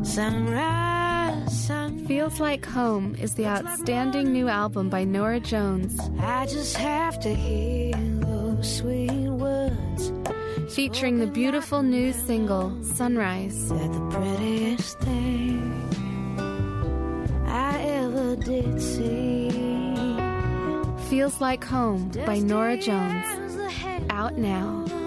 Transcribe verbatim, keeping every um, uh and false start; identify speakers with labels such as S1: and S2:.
S1: Sunrise, sunrise.
S2: Feels Like Home is the outstanding new album by Norah Jones.
S1: I just have to hear those sweet words.
S2: Featuring the beautiful new single, Sunrise.
S1: That the prettiest thing I ever did see.
S2: Feels Like Home by Norah Jones. Out now.